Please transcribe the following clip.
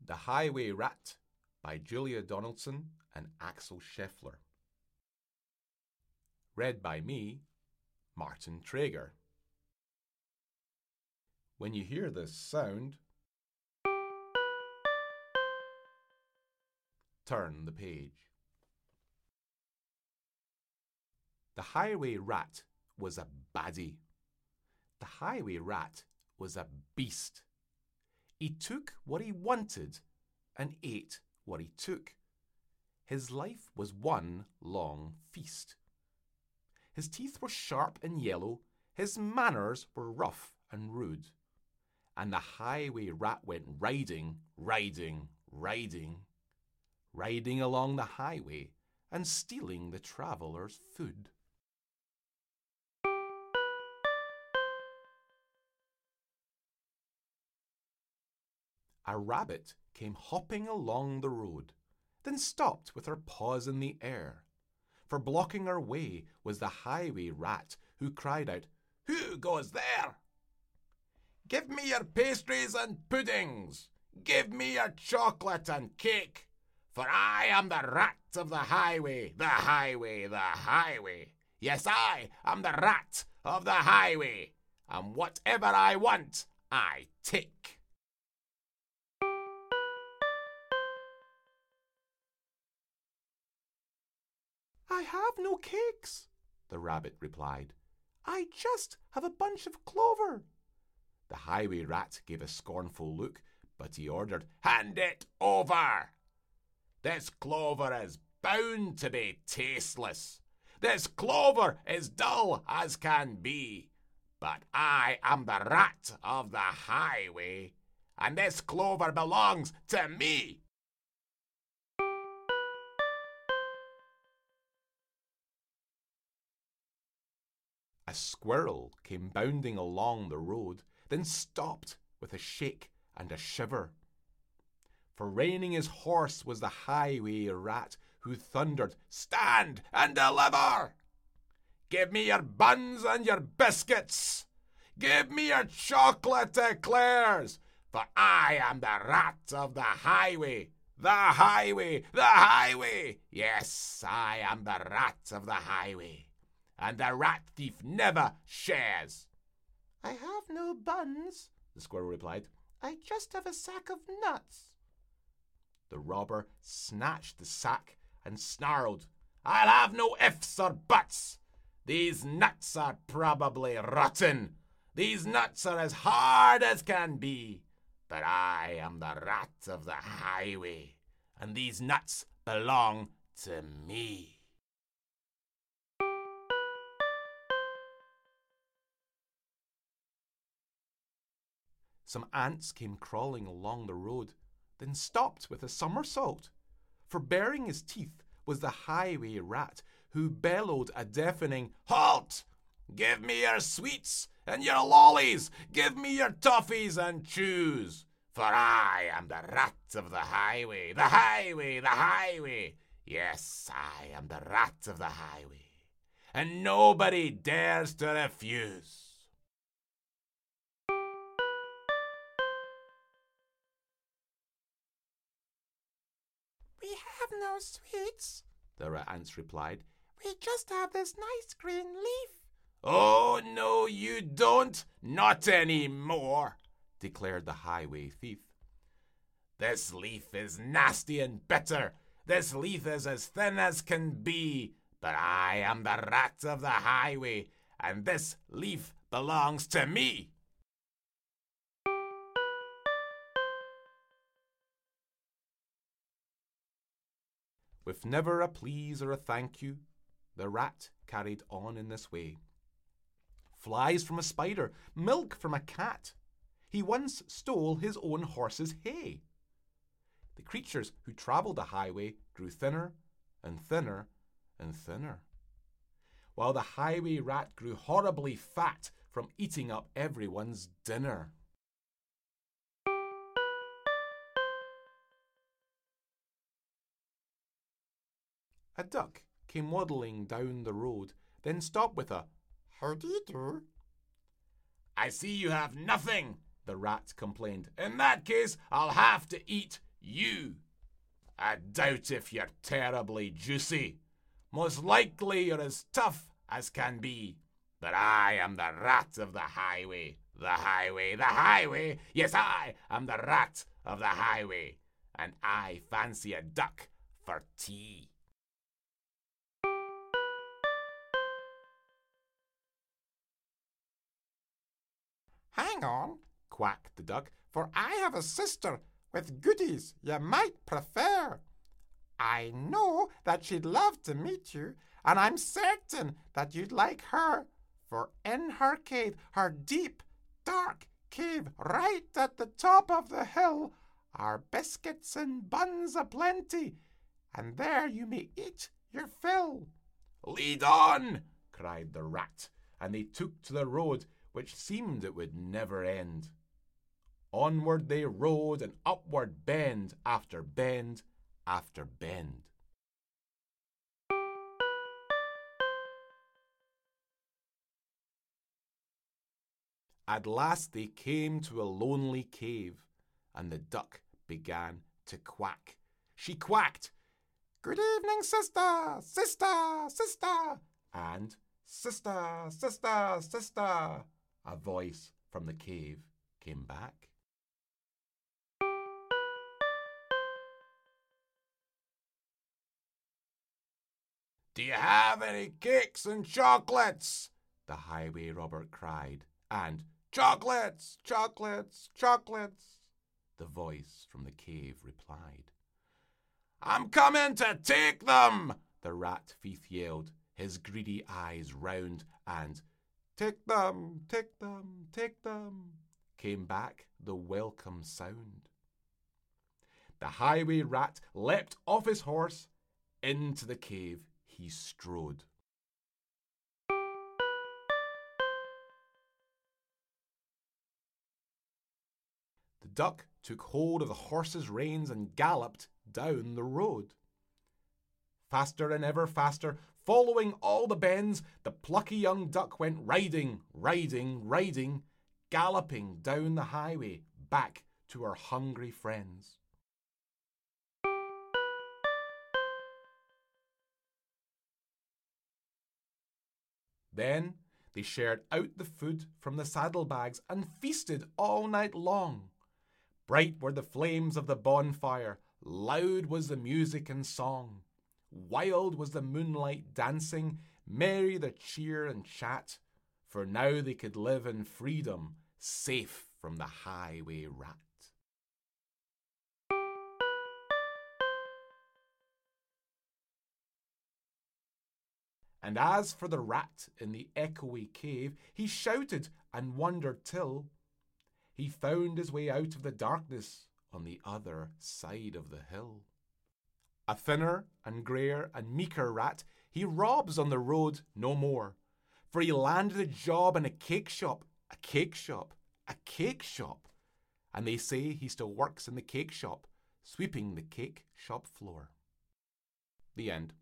The Highway Rat by Julia Donaldson and Axel Scheffler. Read by me, Martin Traeger. When you hear this sound, turn the page. The Highway Rat was a baddie. The Highway Rat was a beast. He took what he wanted and ate what he took. His life was one long feast. His teeth were sharp and yellow, his manners were rough and rude. And the Highway Rat went riding along the highway and stealing the traveller's food. A rabbit came hopping along the road, then stopped with her paws in the air. For blocking her way was the Highway Rat, who cried out, "Who goes there? Give me your pastries and puddings, give me your chocolate and cake, for I am the rat of the highway, the highway, the highway. Yes, I am the rat of the highway, and whatever I want, I take." "I have no cakes," the rabbit replied. "I just have a bunch of clover." The Highway Rat gave a scornful look, but he ordered, "Hand it over! This clover is bound to be tasteless. This clover is dull as can be. But I am the rat of the highway, and this clover belongs to me." A squirrel came bounding along the road, then stopped with a shake and a shiver. For reining his horse was the Highway Rat, who thundered, "Stand and deliver! Give me your buns and your biscuits! Give me your chocolate eclairs! For I am the rat of the highway, the highway, the highway! Yes, I am the rat of the highway, and the rat thief never shares." "I have no buns," the squirrel replied. "I just have a sack of nuts." The robber snatched the sack and snarled, "I'll have no ifs or buts. These nuts are probably rotten. These nuts are as hard as can be. But I am the rat of the highway, and these nuts belong to me." Some ants came crawling along the road, then stopped with a somersault. For baring his teeth was the Highway Rat, who bellowed a deafening, "Halt! Give me your sweets and your lollies, give me your toffees and chews, for I am the rat of the highway, the highway, the highway. Yes, I am the rat of the highway, and nobody dares to refuse." "We have no sweets," the ants replied. "We just have this nice green leaf." "Oh, no, you don't, not anymore," declared the highway thief. "This leaf is nasty and bitter. This leaf is as thin as can be. But I am the rat of the highway, and this leaf belongs to me." With never a please or a thank you, the rat carried on in this way. Flies from a spider, milk from a cat. He once stole his own horse's hay. The creatures who travelled the highway grew thinner and thinner and thinner, while the Highway Rat grew horribly fat from eating up everyone's dinner. A duck came waddling down the road, then stopped with a "How do you do?" "I see you have nothing," the rat complained. "In that case, I'll have to eat You! I doubt if you're terribly juicy. Most likely you're as tough as can be. But I am the rat of the highway. The highway, the highway. Yes, I am the rat of the highway. And I fancy a duck for tea. Hang on, quacked the duck, for I have a sister with goodies you might prefer. I know that she'd love to meet you, and I'm certain that you'd like her, for in her cave, her deep, dark cave right at the top of the hill, are biscuits and buns aplenty, and there you may eat your fill. Lead on, cried the rat, and they took to the road, which seemed it would never end. Onward they rode, and upward bend after bend after bend. At last they came to a lonely cave, and the duck began to quack. She quacked, "Good evening, sister, sister, sister," and "Sister, sister, sister," a voice from the cave came back. "Do you have any cakes and chocolates?" the highway robber cried, and "Chocolates, chocolates, chocolates," the voice from the cave replied. "I'm coming to take them," the rat thief yelled, his greedy eyes round, and "Take them, take them, take them," came back the welcome sound. The highway rat leapt off his horse. Into the cave he strode. The duck took hold of the horse's reins and galloped down the road. Faster and ever faster, following all the bends, the plucky young duck went riding, riding, riding, galloping down the highway back to her hungry friends. Then they shared out the food from the saddlebags and feasted all night long. Bright were the flames of the bonfire, loud was the music and song. Wild was the moonlight dancing, merry the cheer and chat, for now they could live in freedom, safe from the highway rat. And as for the rat in the echoey cave, he shouted and wondered till he found his way out of the darkness on the other side of the hill. A thinner and greyer and meeker rat, he robs on the road no more, for he landed a job in a cake shop, a cake shop, a cake shop, and they say he still works in the cake shop, sweeping the cake shop floor. The end.